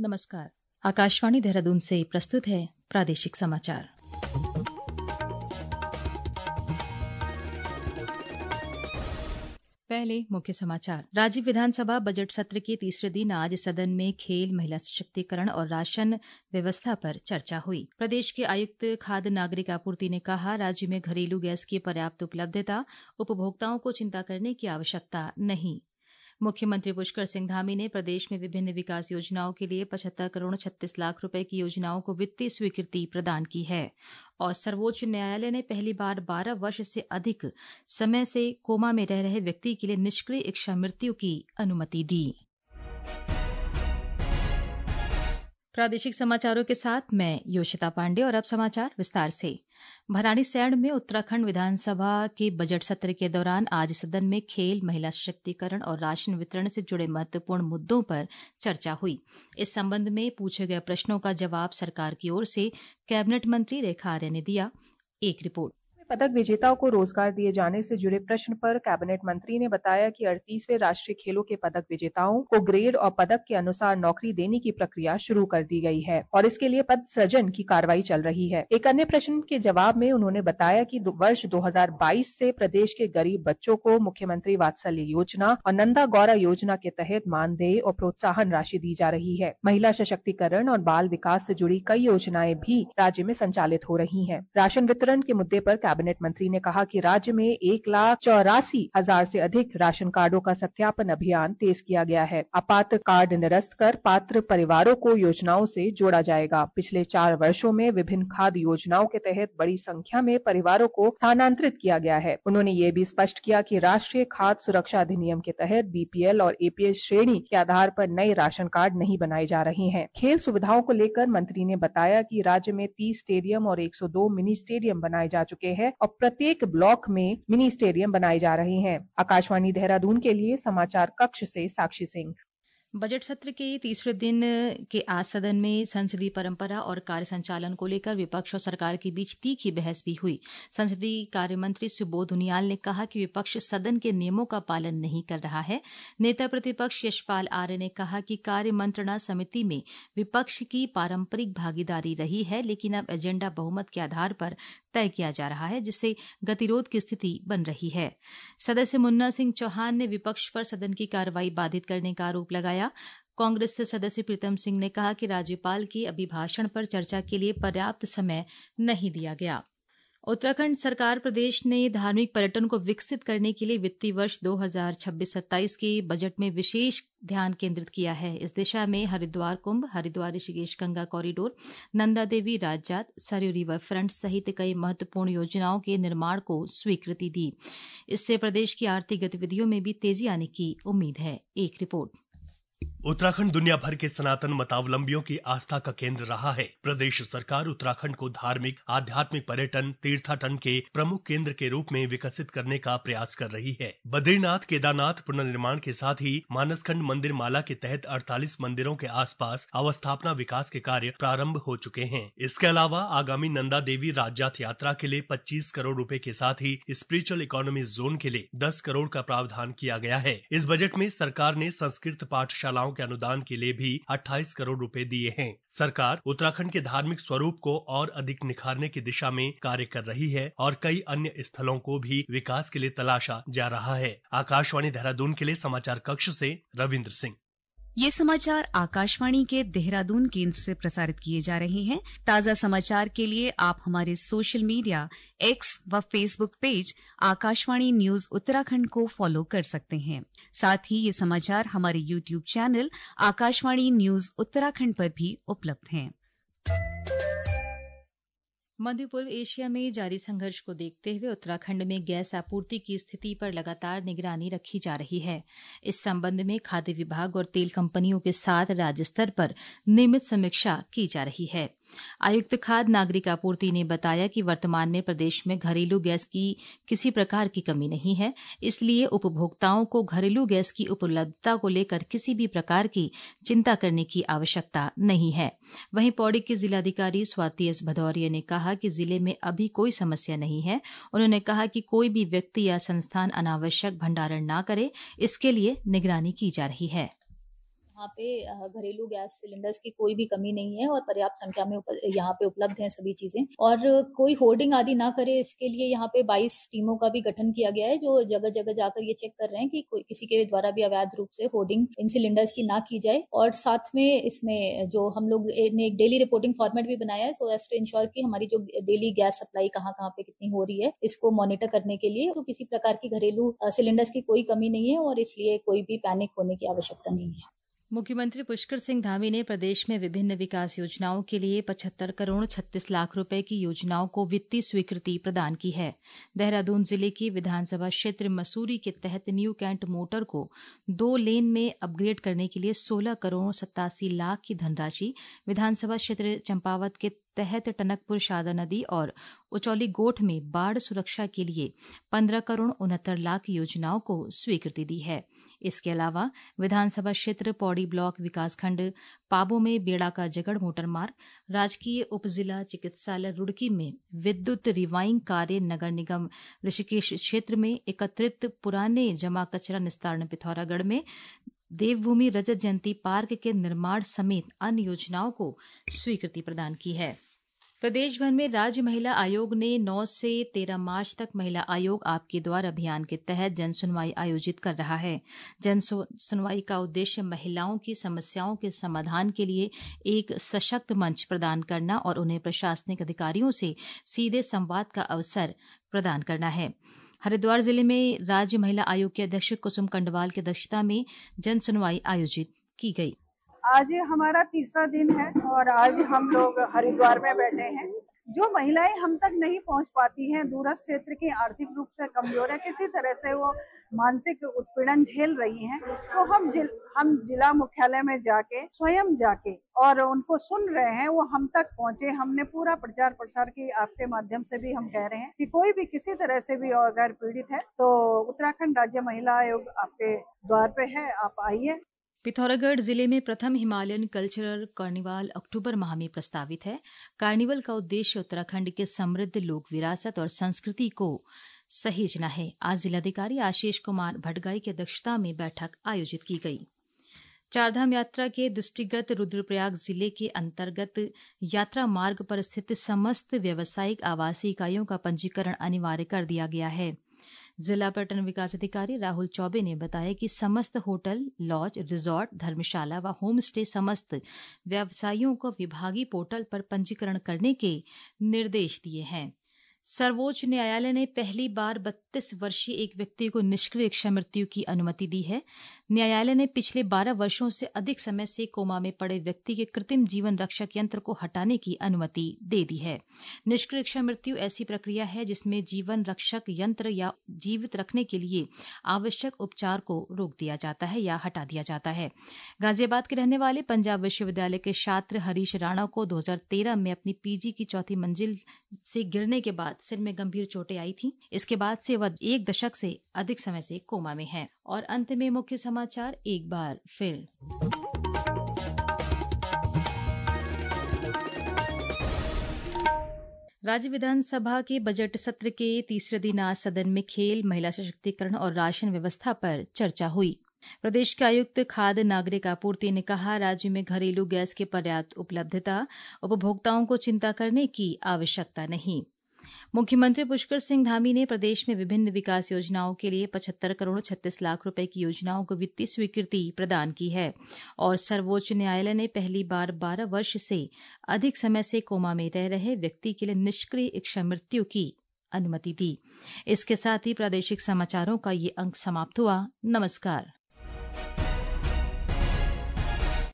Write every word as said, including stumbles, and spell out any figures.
नमस्कार। आकाशवाणी देहरादून से प्रस्तुत है प्रादेशिक समाचार। पहले मुख्य समाचार। राज्य विधानसभा बजट सत्र के तीसरे दिन आज सदन में खेल, महिला सशक्तिकरण और राशन व्यवस्था पर चर्चा हुई। प्रदेश के आयुक्त खाद्य नागरिक आपूर्ति ने कहा, राज्य में घरेलू गैस की पर्याप्त उपलब्धता, उपभोक्ताओं को चिंता करने की आवश्यकता नहीं। मुख्यमंत्री पुष्कर सिंह धामी ने प्रदेश में विभिन्न विकास योजनाओं के लिए पचहत्तर करोड़ छत्तीस लाख रुपए की योजनाओं को वित्तीय स्वीकृति प्रदान की है। और सर्वोच्च न्यायालय ने पहली बार बारह वर्ष से अधिक समय से कोमा में रह रहे व्यक्ति के लिए निष्क्रिय इच्छा मृत्यु की अनुमति दी। प्रादेशिक समाचारों के साथ मैं योशिता पांडे और अब समाचार विस्तार से। भराड़ीसैंण में उत्तराखंड विधानसभा के बजट सत्र के दौरान आज सदन में खेल, महिला सशक्तिकरण और राशन वितरण से जुड़े महत्वपूर्ण मुद्दों पर चर्चा हुई। इस संबंध में पूछे गए प्रश्नों का जवाब सरकार की ओर से कैबिनेट मंत्री रेखा आर्य ने दिया। एक रिपोर्ट। पदक विजेताओं को रोजगार दिए जाने से जुड़े प्रश्न पर कैबिनेट मंत्री ने बताया कि अड़तीसवें राष्ट्रीय खेलों के पदक विजेताओं को ग्रेड और पदक के अनुसार नौकरी देने की प्रक्रिया शुरू कर दी गई है और इसके लिए पद सृजन की कार्रवाई चल रही है। एक अन्य प्रश्न के जवाब में उन्होंने बताया कि वर्ष दो हजार बाईस से प्रदेश के गरीब बच्चों को मुख्यमंत्री वात्सल्य योजना और नंदा गौरा योजना के तहत मानदेय और प्रोत्साहन राशि दी जा रही है। महिला सशक्तिकरण और बाल विकास से जुड़ी कई योजनाएं भी राज्य में संचालित हो रही है। राशन वितरण के मुद्दे पर कैबिनेट मंत्री ने कहा कि राज्य में एक लाख चौरासी हजार से अधिक राशन कार्डों का सत्यापन अभियान तेज किया गया है। अपात्र कार्ड निरस्त कर पात्र परिवारों को योजनाओं से जोड़ा जाएगा। पिछले चार वर्षों में विभिन्न खाद्य योजनाओं के तहत बड़ी संख्या में परिवारों को स्थानांतरित किया गया है। उन्होंने ये भी स्पष्ट किया कि राष्ट्रीय खाद्य सुरक्षा अधिनियम के तहत बीपीएल और एपीएल श्रेणी के आधार पर नए राशन कार्ड नहीं बनाए जा रहे हैं। खेल सुविधाओं को लेकर मंत्री ने बताया कि राज्य में तीस स्टेडियम और एक सौ दो मिनी स्टेडियम बनाए जा चुके हैं और प्रत्येक ब्लॉक में मिनी स्टेडियम बनाए जा रहे हैं। आकाशवाणी देहरादून के लिए समाचार कक्ष से साक्षी सिंह। बजट सत्र के तीसरे दिन के आज सदन में संसदीय परंपरा और कार्य संचालन को लेकर विपक्ष और सरकार के बीच तीखी बहस भी हुई। संसदीय कार्य मंत्री सुबोध उनियाल ने कहा कि विपक्ष सदन के नियमों का पालन नहीं कर रहा है। नेता प्रतिपक्ष यशपाल आर्य ने कहा कि कार्य मंत्रणा समिति में विपक्ष की पारंपरिक भागीदारी रही है, लेकिन अब एजेंडा बहुमत के आधार पर तय किया जा रहा है, जिससे गतिरोध की स्थिति बन रही है। सदस्य मुन्ना सिंह चौहान ने विपक्ष पर सदन की कार्रवाई बाधित करने का आरोप लगाया। कांग्रेस से सदस्य प्रीतम सिंह ने कहा कि राज्यपाल के अभिभाषण पर चर्चा के लिए पर्याप्त समय नहीं दिया गया। उत्तराखंड सरकार प्रदेश ने धार्मिक पर्यटन को विकसित करने के लिए वित्तीय वर्ष दो हजार छब्बीस सत्ताईस के बजट में विशेष ध्यान केंद्रित किया है। इस दिशा में Haridwar Kumbh, Haridwar Rishikesh Ganga corridor, Nanda Devi Rajjat, Saryu river front सहित कई महत्वपूर्ण योजनाओं के निर्माण को स्वीकृति दी। इससे प्रदेश की आर्थिक गतिविधियों में भी तेजी आने की उम्मीद है। एक रिपोर्ट। उत्तराखंड दुनिया भर के सनातन मतावलंबियों की आस्था का केंद्र रहा है। प्रदेश सरकार उत्तराखंड को धार्मिक, आध्यात्मिक पर्यटन, तीर्थाटन के प्रमुख केंद्र के रूप में विकसित करने का प्रयास कर रही है। बद्रीनाथ, केदारनाथ पुनर्निर्माण के साथ ही मानसखंड मंदिर माला के तहत अड़तालीस मंदिरों के आसपास अवस्थापना विकास के कार्य प्रारंभ हो चुके हैं। इसके अलावा आगामी नंदा देवी राजजात यात्रा के लिए पच्चीस करोड़ रुपए के साथ ही स्पिरिचुअल इकोनॉमी जोन के लिए दस करोड़ का प्रावधान किया गया है। इस बजट में सरकार ने संस्कृत पाठशालाओं के अनुदान के लिए भी अट्ठाईस करोड़ रुपए दिए हैं। सरकार उत्तराखंड के धार्मिक स्वरूप को और अधिक निखारने की दिशा में कार्य कर रही है और कई अन्य स्थलों को भी विकास के लिए तलाशा जा रहा है। आकाशवाणी देहरादून के लिए समाचार कक्ष से रविंद्र सिंह। ये समाचार आकाशवाणी के देहरादून केंद्र से प्रसारित किए जा रहे हैं। ताजा समाचार के लिए आप हमारे सोशल मीडिया एक्स व Facebook page Akashvani news Uttarakhand को फॉलो कर सकते हैं। साथ ही ये समाचार हमारे YouTube channel Akashvani news Uttarakhand पर भी उपलब्ध हैं। मध्य पूर्व एशिया में जारी संघर्ष को देखते हुए उत्तराखंड में गैस आपूर्ति की स्थिति पर लगातार निगरानी रखी जा रही है। इस संबंध में खाद्य विभाग और तेल कंपनियों के साथ राज्य स्तर पर नियमित समीक्षा की जा रही है। आयुक्त खाद्य नागरिक आपूर्ति ने बताया कि वर्तमान में प्रदेश में घरेलू गैस की किसी प्रकार की कमी नहीं है, इसलिए उपभोक्ताओं को घरेलू गैस की उपलब्धता को लेकर किसी भी प्रकार की चिंता करने की आवश्यकता नहीं है। वहीं पौड़ी के जिलाधिकारी स्वाति एस भदौरिया ने कहा कि जिले में अभी कोई समस्या नहीं है। उन्होंने कहा कि कोई भी व्यक्ति या संस्थान अनावश्यक भंडारण न करे, इसके लिए निगरानी की जा रही है। यहाँ पे घरेलू गैस सिलेंडर्स की कोई भी कमी नहीं है और पर्याप्त संख्या में यहाँ पे उपलब्ध हैं सभी चीजें, और कोई होर्डिंग आदि ना करे इसके लिए यहाँ पे बाईस टीमों का भी गठन किया गया है जो जगह जगह जाकर ये चेक कर रहे हैं कि कोई किसी के द्वारा भी अवैध रूप से होर्डिंग इन सिलेंडर्स की ना की जाए। और साथ में इसमें जो हम लोग ने एक डेली रिपोर्टिंग फॉर्मेट भी बनाया है सो एज टू इंश्योर कि हमारी जो डेली गैस सप्लाई कहाँ कहाँ पे कितनी हो रही है इसको मॉनिटर करने के लिए। तो किसी प्रकार की घरेलू सिलेंडर्स की कोई कमी नहीं है और इसलिए कोई भी पैनिक होने की आवश्यकता नहीं है। मुख्यमंत्री पुष्कर सिंह धामी ने प्रदेश में विभिन्न विकास योजनाओं के लिए पचहत्तर करोड़ छत्तीस लाख रुपए की योजनाओं को वित्तीय स्वीकृति प्रदान की है। देहरादून जिले की विधानसभा क्षेत्र मसूरी के तहत न्यू कैंट मोटर को दो लेन में अपग्रेड करने के लिए सोलह करोड़ सत्तासी लाख की धनराशि, विधानसभा क्षेत्र चंपावत के तहत टनकपुर शादा नदी और उचौली गोठ में बाढ़ सुरक्षा के लिए पंद्रह करोड़ उनहत्तर लाख योजनाओं को स्वीकृति दी है। इसके अलावा विधानसभा क्षेत्र पौड़ी ब्लॉक विकासखंड पाबो में बेड़ा का जगड़ मोटर मार्ग, राजकीय उप जिला चिकित्सालय रुड़की में विद्युत रिवाइंग कार्य, नगर निगम ऋषिकेश क्षेत्र में एकत्रित पुराने जमा कचरा निस्तारण पिथौरागढ़ में देवभूमि रजत जयंती पार्क के निर्माण समेत अन्य योजनाओं को स्वीकृति प्रदान की है। प्रदेश भर में राज्य महिला आयोग ने नौ से तेरह मार्च तक महिला आयोग आपके द्वार अभियान के तहत जन सुनवाई आयोजित कर रहा है। जन सुनवाई का उद्देश्य महिलाओं की समस्याओं के समाधान के लिए एक सशक्त मंच प्रदान करना और उन्हें प्रशासनिक अधिकारियों से सीधे संवाद का अवसर प्रदान करना है। हरिद्वार जिले में राज्य महिला आयोग के अध्यक्ष कुसुम कंडवाल की अध्यक्षता में जन सुनवाई आयोजित की गई। आज हमारा तीसरा दिन है और आज हम लोग हरिद्वार में बैठे हैं। जो महिलाएं हम तक नहीं पहुंच पाती हैं, दूरस्थ क्षेत्र की आर्थिक रूप से कमजोर है, किसी तरह से वो मानसिक उत्पीड़न झेल रही हैं, तो हम जिल, हम जिला मुख्यालय में जाके स्वयं जाके और उनको सुन रहे हैं। वो हम तक पहुंचे, हमने पूरा प्रचार प्रसार की, आपके माध्यम से भी हम कह रहे हैं कि कोई भी किसी तरह से भी अगर पीड़ित है तो उत्तराखंड राज्य महिला आयोग आपके द्वार पे है, आप आइए। पिथौरागढ़ जिले में प्रथम हिमालयन कल्चरल कार्निवाल अक्टूबर माह में प्रस्तावित है। कार्निवल का उद्देश्य उत्तराखंड के समृद्ध लोक विरासत और संस्कृति को सहेजना है। आज जिलाधिकारी आशीष कुमार भटगाई की अध्यक्षता में बैठक आयोजित की गई। चारधाम यात्रा के दृष्टिगत रुद्रप्रयाग जिले के अंतर्गत यात्रा मार्ग पर स्थित समस्त व्यावसायिक आवासीय इकाइयों का पंजीकरण अनिवार्य कर दिया गया है। जिला पर्यटन विकास अधिकारी राहुल चौबे ने बताया कि समस्त होटल, लॉज, रिजॉर्ट, धर्मशाला व होम स्टे समस्त व्यवसायियों को विभागीय पोर्टल पर पंजीकरण करने के निर्देश दिए हैं। सर्वोच्च न्यायालय ने पहली बार बत्तीस वर्षीय एक व्यक्ति को निष्क्रिय इच्छा मृत्यु की अनुमति दी है। न्यायालय ने पिछले बारह वर्षों से अधिक समय से कोमा में पड़े व्यक्ति के कृत्रिम जीवन रक्षक यंत्र को हटाने की अनुमति दे दी है। निष्क्रिय इच्छा मृत्यु ऐसी प्रक्रिया है जिसमें जीवन रक्षक यंत्र या जीवित रखने के लिए आवश्यक उपचार को रोक दिया जाता है या हटा दिया जाता है। गाजियाबाद के रहने वाले पंजाब विश्वविद्यालय के छात्र हरीश राणा को दो हजार तेरह में अपनी पीजी की चौथी मंजिल से गिरने के बाद सिर में गंभीर चोटें आई थी। इसके बाद से वह एक दशक से अधिक समय से कोमा में है। और अंत में मुख्य समाचार एक बार फिर। राज्य विधानसभा के बजट सत्र के तीसरे दिन आज सदन में खेल, महिला सशक्तिकरण और राशन व्यवस्था पर चर्चा हुई। प्रदेश के आयुक्त खाद्य नागरिक आपूर्ति ने कहा, राज्य में घरेलू गैस की पर्याप्त उपलब्धता, उपभोक्ताओं को चिंता करने की आवश्यकता नहीं। मुख्यमंत्री पुष्कर सिंह धामी ने प्रदेश में विभिन्न विकास योजनाओं के लिए पचहत्तर करोड़ छत्तीस लाख रुपए की योजनाओं को वित्तीय स्वीकृति प्रदान की है। और सर्वोच्च न्यायालय ने पहली बार बारह वर्ष से अधिक समय से कोमा में रह रहे व्यक्ति के लिए निष्क्रिय इच्छा मृत्यु की अनुमति दी। इसके साथ ही प्रादेशिक समाचारों का ये अंक समाप्त हुआ। नमस्कार।